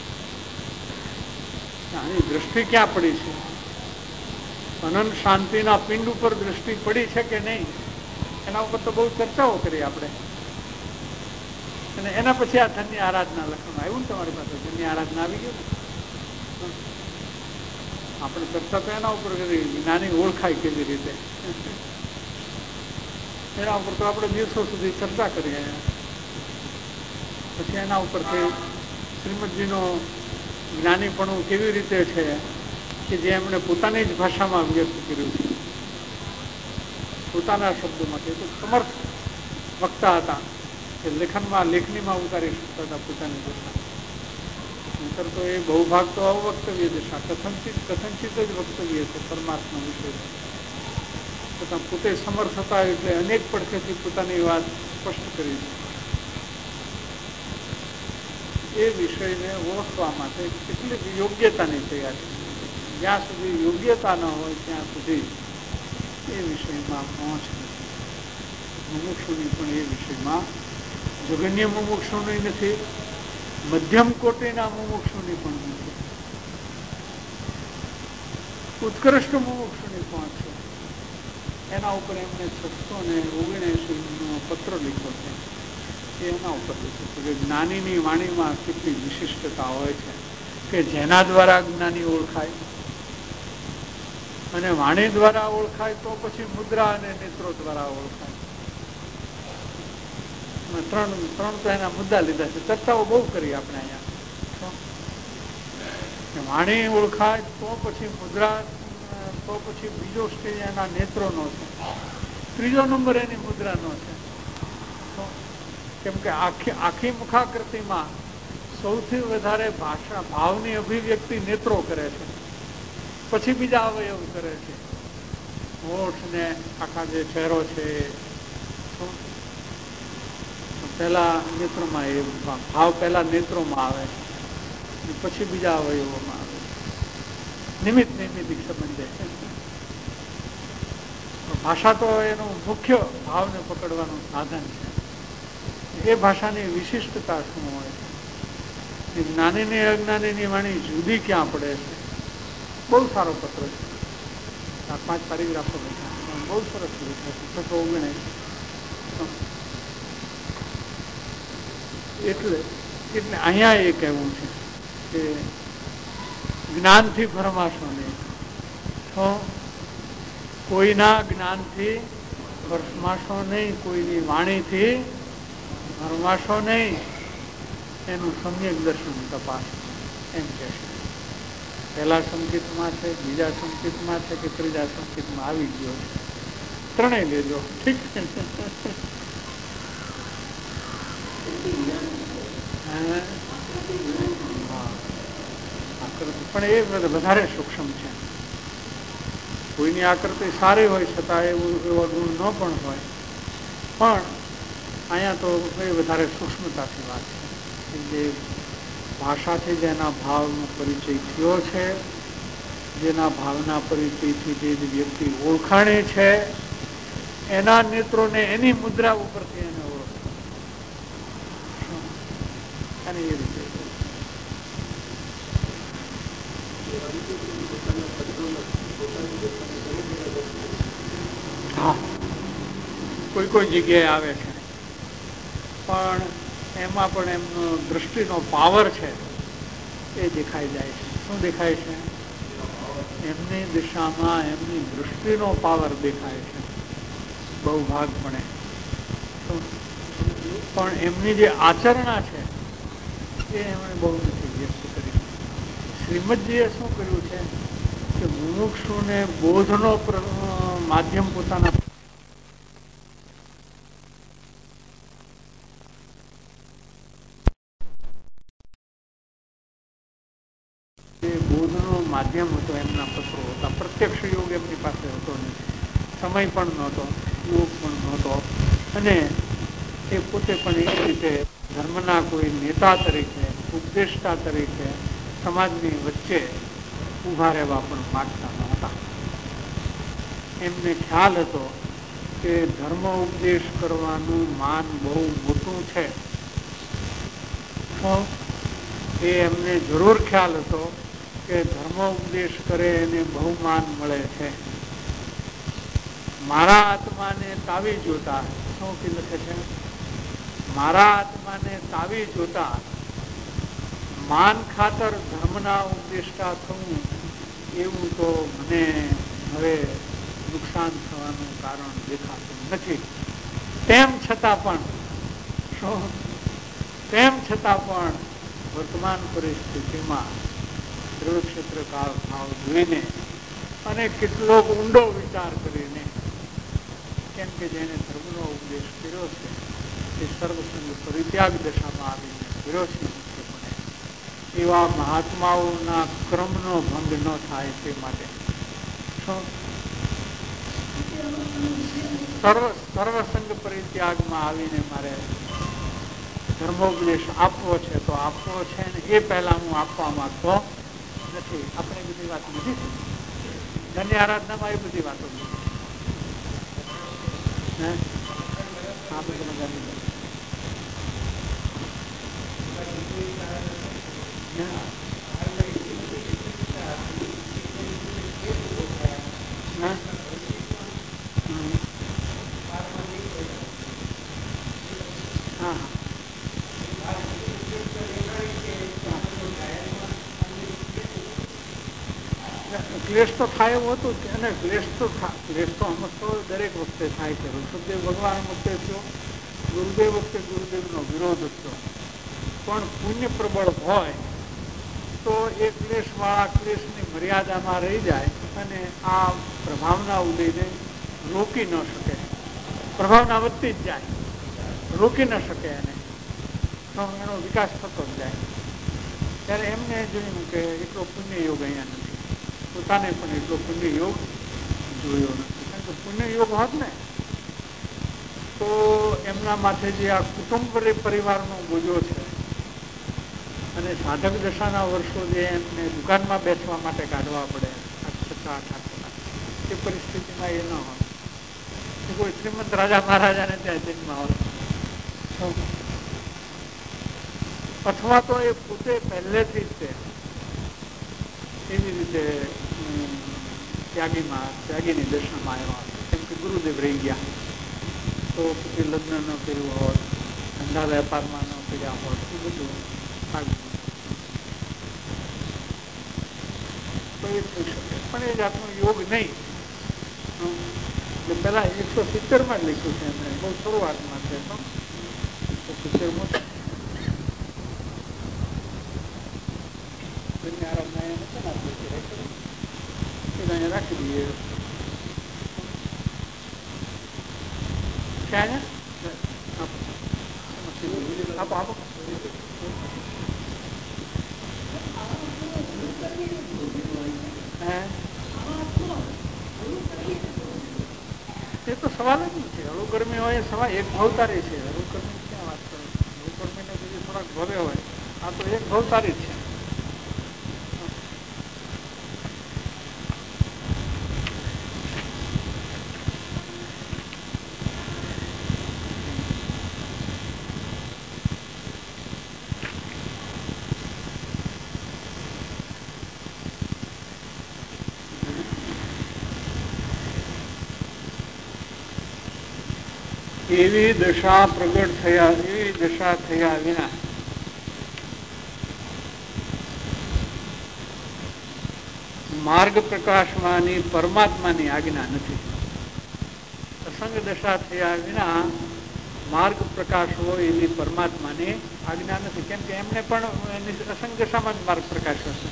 આની દ્રષ્ટિ ક્યાં પડી છે, અનંત શાંતિના પિંડ ઉપર દ્રષ્ટિ પડી છે કે નહીં, એના ઉપર તો બહુ ચર્ચાઓ કરી આપણે. અને એના પછી આ ધન્ય આરાધના લખવાનું આવ્યું ને તમારી પાસે. ધન્ય આરાધના આવી ગયું ને. આપણે ચર્ચા તો એના ઉપર કરી, જ્ઞાની ઓળખાય કેવી રીતે, એના ઉપર તો આપણે દિવસો સુધી ચર્ચા કરીએ. પછી એના ઉપરથી શ્રીમદજીનો જ્ઞાનીપણું કેવી રીતે છે કે જે એમણે પોતાની જ ભાષામાં વ્યક્ત કર્યું છે, પોતાના શબ્દોમાંથી. તો સમર્થ વક્તા હતા કે લેખનીમાં ઉતારી શકતા હતા પોતાની ભાષા. નહીતર તો એ બહુ ભાગ તો અવક્તવ્ય દશા, કથનચિત જ વક્તવ્ય છે પરમાત્મા વિશે. છતાં પોતે સમર્થ હતા એટલે અનેક પડખેથી પોતાની વાત સ્પષ્ટ કરી છે. એ વિષયને ઓળખવા માટે કેટલીક યોગ્યતાની તૈયારી. જ્યાં સુધી યોગ્યતા ન હોય ત્યાં સુધી એ વિષયમાં પહોંચ નથી. મુમુક્ષુની પણ એ વિષયમાં જગન્ય મુમુક્ષુની નથી, મધ્યમ કોટીના મુમુક્ષુની પણ નથી, ઉત્કૃષ્ટ મુમુક્ષુની પહોંચ છે. એના ઉપર એમને 679 પત્ર લખ્યો છે. એના ઉપર લખ્યું છે કે જ્ઞાનીની વાણીમાં કેટલી વિશિષ્ટતા હોય છે કે જેના દ્વારા જ્ઞાની ઓળખાય, અને વાણી દ્વારા ઓળખાય તો પછી મુદ્રા અને નેત્રો દ્વારા ઓળખાય. ત્રણ તો એના મુદ્દા લીધા છે. ચર્ચાઓ બહુ કરી આપણે અહીંયા. વાણી ઓળખાય તો પછી મુદ્રા, તો પછી બીજો સ્ટેજ એના નેત્રોનો છે, ત્રીજો નંબર એની મુદ્રાનો છે. કેમ કે આખી મુખાકૃતિમાં સૌથી વધારે ભાવની અભિવ્યક્તિ નેત્રો કરે છે, પછી બીજા અવયવ કરે છે. હોઠ ને આખા જે ચહેરો છે, પહેલા નેત્રોમાં એ ભાવ પહેલા નેત્રોમાં આવે, પછી બીજા અવયવોમાં આવે. નિમિત્ત નૈમિત્તિક સંબંધે. ભાષા તો એનું મુખ્ય ભાવને પકડવાનું સાધન છે. એ ભાષાની વિશિષ્ટતા શું હોય છે, જ્ઞાનીની અજ્ઞાનીની વાણી જુદી ક્યાં પડે છે. બહુ સારો પત્ર છે, 4-5 પેરેગ્રાફો લખ્યા, બહુ સરસ લખ્યા, 619. એટલે અહીંયા એ કહેવું છે કે જ્ઞાનથી ભરમાશો નહીં, તો કોઈના જ્ઞાનથી ભરમાશો નહીં, કોઈની વાણીથી ભરમાશો નહીં, એનું સમ્યક દર્શન તપાસ એમ કે છે. પહેલા સંકેતમાં છે, બીજા સંકેતમાં છે કે ત્રીજા સંકેતમાં આવી ગયો છે, ત્રણેય લેજો. ઠીક છે. પણ એ વધારે સૂક્ષ્મ છે. કોઈની આકૃતિ સારી હોય છતાં એવા ગુણ ન પણ હોય, પણ અહીંયા તો એ વધારે સૂક્ષ્મતાથી વાત છે. જે ભાષાથી જેના ભાવનો પરિચય થયો છે, જેના ભાવના પરિચયથી જે વ્યક્તિ ઓળખાણે છે, એના નેત્રોને એની મુદ્રા ઉપરથી એને ઓળખે અને એ રીતે હા કોઈ કોઈ જગ્યાએ આવે છે, પણ એમાં પણ એમનો દૃષ્ટિનો પાવર છે એ દેખાઈ જાય છે. શું દેખાય છે? એમની દિશામાં એમની દૃષ્ટિનો પાવર દેખાય છે બહુ ભાગપણે. પણ એમની જે આચરણા છે એ એમણે બહુ નથી વ્યક્ત કરી. શ્રીમદજીએ શું કર્યું છે કે મુમુક્ષુને બોધનો માધ્યમ પોતાના બોધનો માધ્યમ હતો, એમના પત્રો હતા. પ્રત્યક્ષ યોગ એમની પાસે હતો નહીં, સમય પણ નહોતો, યોગ પણ નહોતો, અને એ પોતે પણ એ રીતે ધર્મના કોઈ નેતા તરીકે, ઉપદેષ્ટા તરીકે સમાજની વચ્ચે ઊભા રહેવા પણ માગતા નહોતા. એમને ખ્યાલ હતો કે ધર્મ ઉપદેશ કરવાનું માન બહુ મોટું છે. એ એમને જરૂર ખ્યાલ હતો કે ધર્મ ઉપદેશ કરે એને બહુ માન મળે છે. મારા આત્માને તાવી જોતા, શું કે લખે છે? મારા આત્માને તાવી જોતા માન ખાતર ધર્મના ઉપદેષ્ટા થવું, એવું તો મને હવે નુકસાન થવાનું કારણ દેખાતું નથી. તેમ છતાં પણ વર્તમાન પરિસ્થિતિમાં સર્વક્ષેત્ર કાળ ભાવ જોઈને અને કેટલો ઊંડો વિચાર કરીને, કેમ કે જેને ધર્મનો ઉપદેશ કર્યો છે એ સર્વસંગ પરિત્યાગ દશામાં આવીને કર્યો છે, એવા મહાત્માઓના ક્રમનો ભંગ ન થાય તે માટે સર્વસંગ પરિત્યાગમાં આવીને મારે ધર્મોપદેશ આપવો છે તો આપવો છે, ને એ પહેલા હું આપવા માંગતો નથી. આપણે બધી વાત નથી, ધન્ય આરાધનામાં એ બધી વાતો ક્લેશ તો થાય એવું હતું, અને ક્લેશ તો અમુક તો દરેક વખતે થાય છે. ઋષભદેવ ભગવાન વખતે થયો, ગુરુદેવ વખતે ગુરુદેવનો વિરોધ થયો, પણ પુણ્ય પ્રબળ હોય તો એ ક્લેશવાળા ક્લેશની મર્યાદામાં રહી જાય અને આ પ્રભાવના ઉદયને રોકી ન શકે. પ્રભાવના વધતી જ જાય, રોકી ન શકે એને, તો એનો વિકાસ થતો જ જાય. ત્યારે એમને જોયું કે એટલો પુણ્ય યોગ અહીંયા નથી, પોતાને પણ એટલો પુણ્ય યોગ જોયો નથી. કારણ કે પુણ્ય યોગ હોત ને તો એમના માથે જે આ કુટુંબ પરિવારનો બોજો છે અને સાધક દશાના વર્ષો જે એમને દુકાનમાં બેસવા માટે કાઢવા પડે, એ પરિસ્થિતિમાં એ ન હોય. કોઈ શ્રીમંત રાજા મહારાજાને ત્યાં જન્મ હોય, અથવા તો એ પોતે પહેલેથી જ એવી રીતે ત્યાગીની દશામાં આવ્યા. કેમ કે ગુરુદેવ રહી ગયા તો પછી લગ્ન ન કર્યું હોત, ધંધા વેપારમાં ન કર્યા હોત, એ બધું તો એ થઈ શકે, પણ એ જાતનો યોગ નહીં. એટલે પેલા 170 જ લખ્યું છે એમણે, બહુ શરૂઆતમાં છે. 170 છે. રાખી દઈએ. આપો આપો. એ તો સવાલ જ નથી. હળુ ગરમી હોય સવાલ એક ભવતારી છે. હળુ ગરમી ક્યાં વાત કરો? હળુ ગરમી ને બીજી થોડાક ભરે હોય. આ તો એક ભવતારી છે. એવી દશા પ્રગટ થયા, એવી દશા થયા વિના માર્ગ પ્રકાશમાંની પરમાત્માની આજ્ઞા નથી. અસંગ દશા થયા વિના માર્ગ પ્રકાશવો એવી પરમાત્માની આજ્ઞા નથી. કેમ કે એમને પણ અસંગ દશામાં જ માર્ગ પ્રકાશ હશે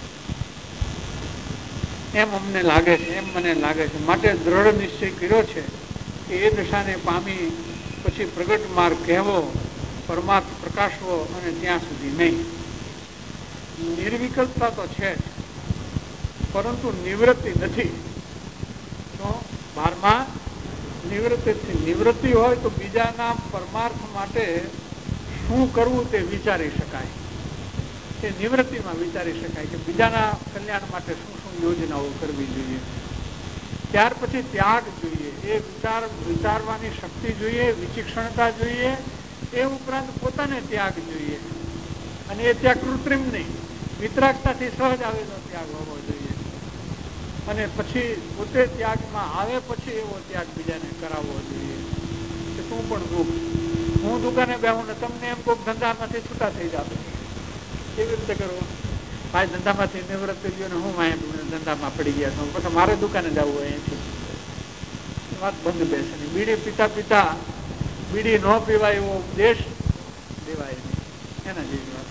એમ અમને લાગે છે, એમ મને લાગે છે. માટે દ્રઢ નિશ્ચય કર્યો છે કે એ દશાને પામી પછી પ્રગટ માર્ગ કહેવો, પરમાત્મ પ્રકાશવો અને ત્યાં સુધી નહીં. નિર્વિકલ્પતા તો છે જ, પરંતુ નિવૃત્તિ નથી. તો 12મા નિવૃત્તિ હોય તો બીજાના પરમાર્થ માટે શું કરવું તે વિચારી શકાય. એ નિવૃત્તિમાં વિચારી શકાય કે બીજાના કલ્યાણ માટે શું શું યોજનાઓ કરવી જોઈએ. ત્યાર પછી ત્યાગ જોઈએ, એ વિચારવાની શક્તિ જોઈએ, વિચિક્ષણતા જોઈએ. એ ઉપરાંત પોતાને ત્યાગ જોઈએ, અને એ ત્યાગ કૃત્રિમ નહીં, વિતરાગતાથી સહજ આવેલો ત્યાગ હોવો જોઈએ. અને પછી પોતે ત્યાગમાં આવે પછી એવો ત્યાગ બીજાને કરાવવો જોઈએ કે તું પણ દુઃખ, હું દુકાને બેહું ને તમને એમ કોઈક ધંધામાંથી છૂટા થઈ જાતો, કેવી રીતે કરવું? ભાઈ ધંધામાંથી નિવૃત્ત ગયો ને હું ધંધામાં પડી ગયા છું, પછી મારે દુકાને જવું હોય અહીંથી વાત બંધ બેસે નહીં. બીડી પીતા પીતા બીડી ન પીવાય એવો ઉપદેશ દેવાય નહીં, એના જેવી વાત.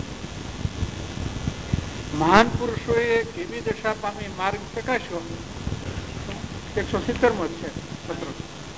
મહાન પુરુષોએ કેવી દશા પામી માર્ગ પ્રકાશ્યો, 170 છે પત્ર.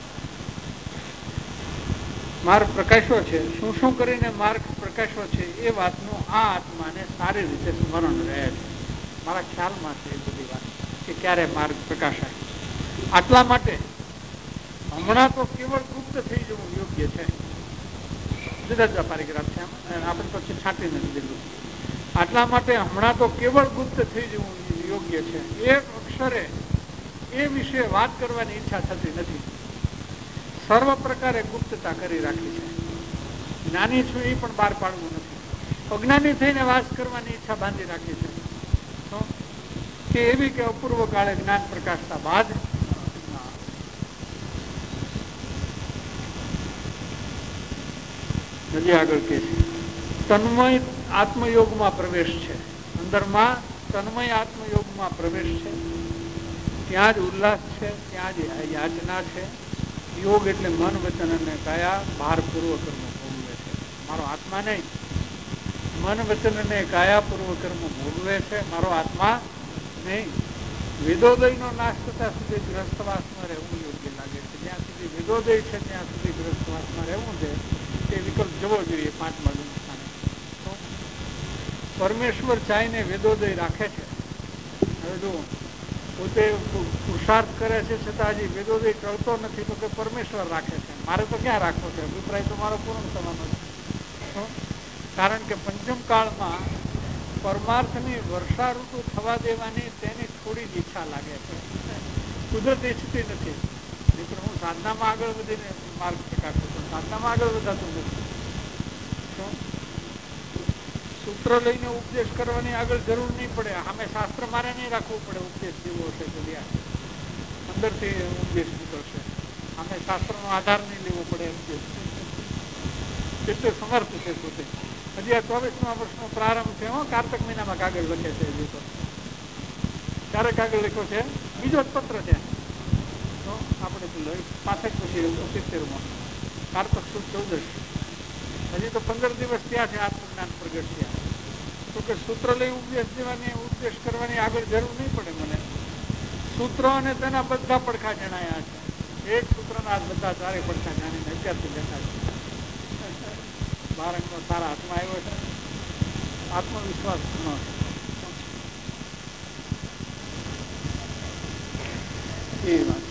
માર્ગ પ્રકાશ્યો છે. શું શું કરીને માર્ગ પ્રકાશ્યો છે એ વાતનું આ આત્માને સારી રીતે સ્મરણ રહે છે. મારા ખ્યાલમાં છે એ બધી વાત કે ક્યારે માર્ગ પ્રકાશાય. આટલા માટે હમણાં તો કેવળ ગુપ્ત થઈ જવું યોગ્ય છે. જુદા જુદા પેરેગ્રાફ છે, આપણે પછી છાંટી નથી દીધું. આટલા માટે હમણાં તો કેવળ ગુપ્ત થઈ જવું યોગ્ય છે. એક અક્ષરે એ વિશે વાત કરવાની ઈચ્છા થતી નથી. સર્વ પ્રકારે ગુપ્તતા કરી રાખી છે. જ્ઞાની છું એ પણ બહાર પાડવું નથી. અજ્ઞાની થઈને વાસ કરવાની ઈચ્છા બાંધી રાખી છે કે એવી કે અપૂર્વ કાળે જ્ઞાન પ્રકાશતા બાદ હજી આગળ કે છે તન્મય આત્મયોગમાં પ્રવેશ છે. અંદરમાં તન્મય આત્મયોગમાં પ્રવેશ છે. ત્યાં જ ઉલ્લાસ છે, ત્યાં જ યાચના છે. યોગ એટલે મન, વચન અને કાયા ભારપૂર્વક કર્મ ભોગવે છે. મારો આત્મા નહીં, મન, વચન અને કાયા પૂર્વ કર્મ ભોગવે છે, મારો આત્મા નહીં. વેદોદયનો નાશ થતા સુધી ગ્રસ્તવાસમાં રહેવું યોગ્ય લાગે છે. જ્યાં સુધી વેદોદય છે ત્યાં સુધી ગ્રસ્તવાસમાં રહેવું છે. તે વિકલ્પ જવો જોઈએ 5મા સ્થાને. પરમેશ્વર ચાહીને વેદોદય રાખે છે. હવે જો પોતે પુરુષાર્થ કરે છે છતાં હજી વેદોદય ટળતો નથી તો કે પરમેશ્વર રાખે છે. મારે તો ક્યાં રાખવો છે? અભિપ્રાય તો મારો પૂર્ણ થવાનો છે. કારણ કે પંચમ કાળમાં પરમાર્થની વર્ષા ઋતુ થવા દેવાની તેની થોડી જ ઈચ્છા લાગે છે. કુદરત ઈચ્છતી નથી. મિત્રો હું સાધનામાં આગળ વધીને માર્ગ પ્રકાશ છું, સાધનામાં આગળ વધાતું નથી. સૂત્ર લઈને ઉપદેશ કરવાની આગળ જરૂર નહીં પડે. અમે શાસ્ત્ર મારે નહીં રાખવું પડે. ઉપદેશ જેવો હશે તો અંદરથી ઉપદેશ નીકળશે. અમે શાસ્ત્રનો આધાર નહીં લેવો પડે. ઉપદેશ એટલે સમર્થ છે પોતે. હજી આ 24મા વર્ષનો પ્રારંભ છે. કારતક મહિનામાં કાગળ લખે છે. હજી તો ક્યારેક આગળ લખ્યો છે, બીજો જ પત્ર છે તો આપણે 65 પછી 70માં કારતક સુદ 14. હજી તો 15 દિવસ ત્યાં છે આત્મજ્ઞાન પ્રગટ થયા. તો કે સૂત્ર લઈ ઉપદેશ કરવાની આગળ જરૂર નહીં પડે મને. સૂત્ર અને તેના બધા પડખા જણાયા છે. એક સૂત્રના આ બધા ચારે પડખા જાણીને અત્યારથી બેઠા છે. બાળકનો સારા હાથમાં આવ્યો છે, આત્મવિશ્વાસ ન એ વાત.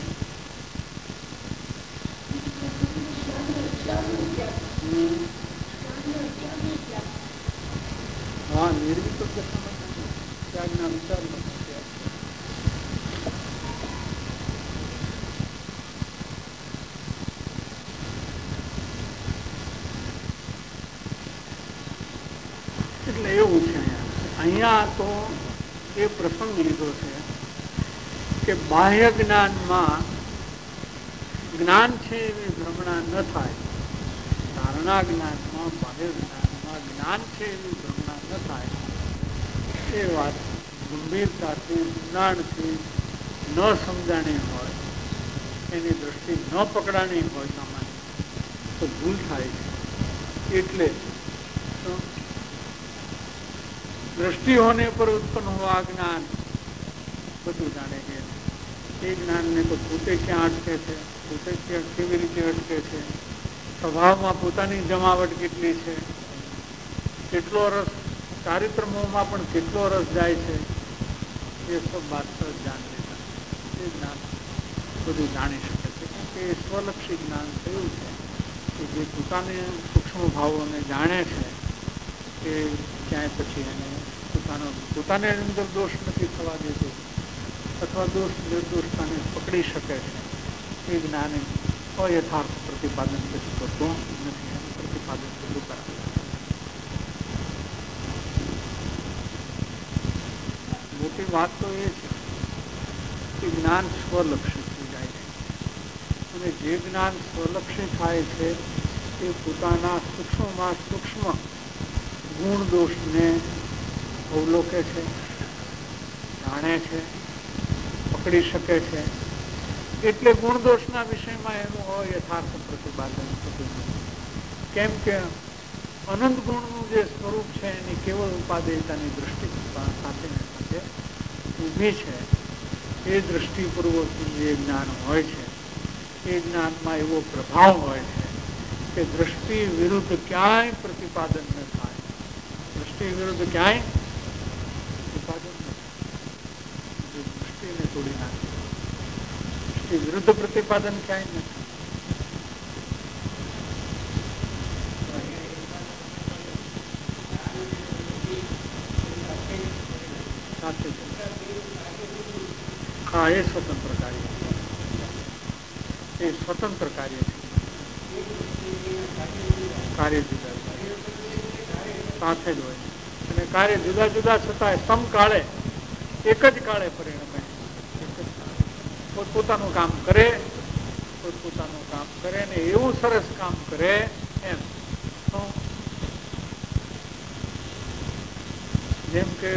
હા, નિર્મિત ત્યાગના વિચાર એટલે એવું છે. અહીંયા તો એ પ્રસંગ લીધો છે કે બાહ્ય જ્ઞાનમાં જ્ઞાન છે એવી ભ્રમણા ન થાય. ધારણા જ્ઞાનમાં, બાહ્ય જ્ઞાનમાં જ્ઞાન છે એવી ભ્રમણા ન થાય. એ વાત ગંભીરતાથી, જ્ઞાનથી ન સમજાણી હોય, એની દ્રષ્ટિ ન પકડાણી હોય સામાન્ય, તો ભૂલ થાય છે. એટલે दृष्टि होने पर उत्पन्न हुआ ज्ञान બધું જાણે છે. એ જ્ઞાનને તો પોતે ક્યાં અટકે છે, પોતે ક્યાં કેવી રીતે અટકે છે, સ્વભાવમાં પોતાની જમાવટ કેટલી છે, કેટલો રસ ચારિત્રમોમાં પણ કેટલો રસ જાય છે, એ સબ વાસ્તવ જાણ લેતા એ જ્ઞાન બધું જાણી શકે છે. કે એ સ્વલક્ષી જ્ઞાન થયું છે કે જે પોતાને સૂક્ષ્મ ભાવોને જાણે છે કે ક્યાંય પછી એને પોતાને અંદર દોષ નથી થવા દેતો અથવા દોષ નિર્દોષતાને પકડી શકે છે. એ જ્ઞાન અયથાર્થ પ્રતિપાદન પછી કરતો નથી, એનું પ્રતિપાદન બધું કરાવે. મોટી વાત તો એ છે કે જ્ઞાન સ્વલક્ષી થઈ જાય છે. અને જે જ્ઞાન સ્વલક્ષી થાય છે એ પોતાના સૂક્ષ્મમાં સૂક્ષ્મ ગુણ દોષને અવલોકે છે, જાણે છે, પકડી શકે છે. એટલે ગુણદોષના વિષયમાં એનું અયથાર્થ પ્રતિપાદન થતું નથી. કેમ કે અનંત ગુણનું જે સ્વરૂપ છે એની કેવળ ઉપાદેયતાની દ્રષ્ટિ સાથે ઊભી છે. એ દ્રષ્ટિપૂર્વકનું જે જ્ઞાન હોય છે એ જ્ઞાનમાં એવો પ્રભાવ હોય છે કે દ્રષ્ટિ વિરુદ્ધ ક્યાંય પ્રતિપાદન ન થાય. દ્રષ્ટિ વિરુદ્ધ ક્યાંય પ્રતિપાદન ન થાય. દૃષ્ટિને તોડી નાખે. દ્રષ્ટિ વિરુદ્ધ પ્રતિપાદન ક્યાંય નથી. હા, એ સ્વતંત્ર કાર્ય છે. એ સ્વતંત્ર કાર્ય છે. કાર્ય જુદા સાથે જ હોય અને કાર્ય જુદા જુદા છતાં સમકાળે એક જ કાળે પરિણમે. પોતપોતાનું કામ કરે, પોતપોતાનું કામ કરે ને એવું સરસ કામ કરે એમ. જેમ કે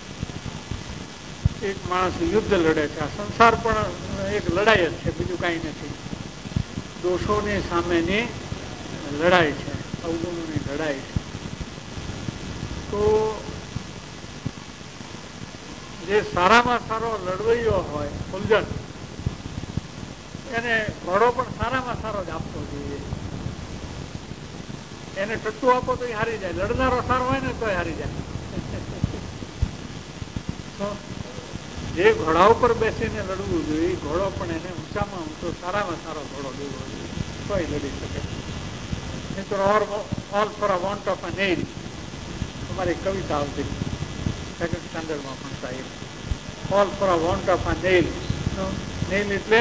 એક માણસ યુદ્ધ લડે છે. આ સંસાર પણ એક લડાઈ જ છે, બીજું કઈ નથી. દોષોની સામેની લડાઈ છે, અવગુણોની લડાઈ છે. તો જે સારામાં સારો લડવૈયો હોય ફુલજન, એને ઘોડો પણ સારામાં સારો જ આપવો જોઈએ. એને ટટ્ટુ આપો તો એ હારી જાય. લડનારો સારો હોય ને તો હારી જાય. જે ઘોડા ઉપર બેસીને લડવું જોઈએ ઘોડો પણ એને ઊંચામાં ઊંચો સારામાં સારો ઘોડો દેવો જોઈએ તો એ લડી શકે. નહીં તો all for a want of a nail. તમારી કવિતા આવતી સેકન્ડ સ્ટાન્ડર્ડમાં પણ સાહેબ, all for a want of a nail. Nail એટલે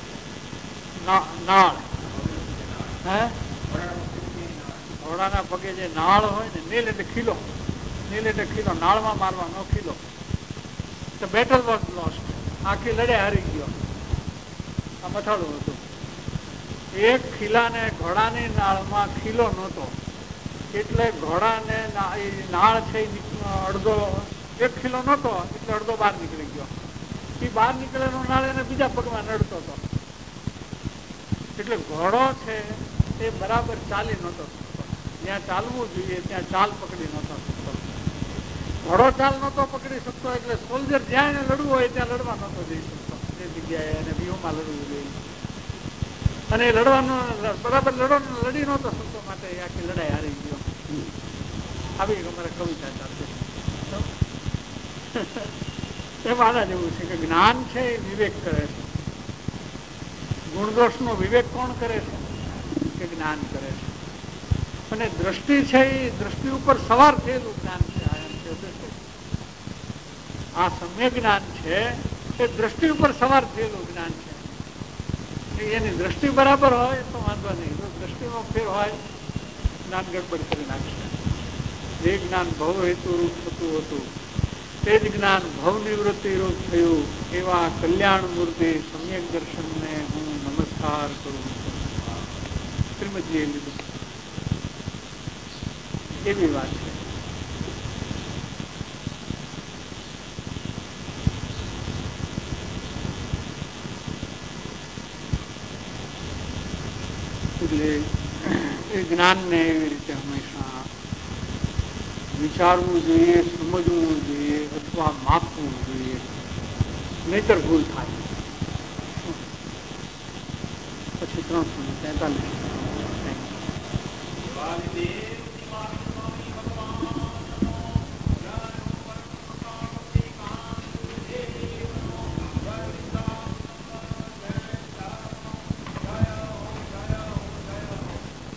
નાળ. હે, ઘોડાના પગે જે નાળ હોય ને, નેલ એટલે ખીલો. નેલ એટલે ખીલો, નાળમાં મારવાનો ખીલો. The battle was lost. આખી લડે હારી ગયો. આ મથાળું હતું. એક ખીલાને ઘોડાની નાળમાં ખીલો નહોતો એટલે ઘોડાને નાળ છે અડધો, એક ખીલો નહોતો એટલે અડધો બહાર નીકળી ગયો. એ બહાર નીકળેલો નાળ એને બીજા પગમાં નડતો હતો. એટલે ઘોડો છે એ બરાબર ચાલી નહોતો શકતો. જ્યાં ચાલવું જોઈએ ત્યાં ચાલ પકડી નહોતો શકતો. ઘોડો ચાલ નહોતો પકડી શકતો એટલે સોલ્જર જ્યાં એને લડવું હોય ત્યાં લડવા નહોતો જઈ શકતો. એ જગ્યાએ એને વ્યૂહમાં લડવું જોઈએ અને લડવાનું બરાબર લડી નહોતો શકતો, માટે આખી લડાઈ હારી ગયો. આવી અમારે કવિતા ચાલતી. એમ આના જેવું છે કે જ્ઞાન છે એ વિવેક કરે છે. ગુણદોષ નો વિવેક કોણ કરે છે? કે જ્ઞાન કરે છે. અને દ્રષ્ટિ છે એ દ્રષ્ટિ ઉપર સવાર થયેલું જ્ઞાન છે. આ સમ્યક જ્ઞાન છે એ દ્રષ્ટિ ઉપર સવાર થયેલું જ્ઞાન છે. એની દ્રષ્ટિ બરાબર હોય તો વાંધો નહીં. જો દ્રષ્ટિમાં ફેર હોય જ્ઞાન ગડબડ કરી નાખશે. જે જ્ઞાન ભવ હેતુ રૂપ થતું હતું તે જ જ્ઞાન ભવ નિવૃત્તિ રૂપ થયું. એવા કલ્યાણ મૂર્તિ સમ્યક દર્શનને હું નમસ્કાર કરું. શ્રીમદજીએ લીધું એવી વાત છે. એટલે એ જ્ઞાનને એવી રીતે હંમેશા વિચારવું જોઈએ, સમજવું જોઈએ અથવા માપવું જોઈએ, નહીતર ભૂલ થાય. પછી 343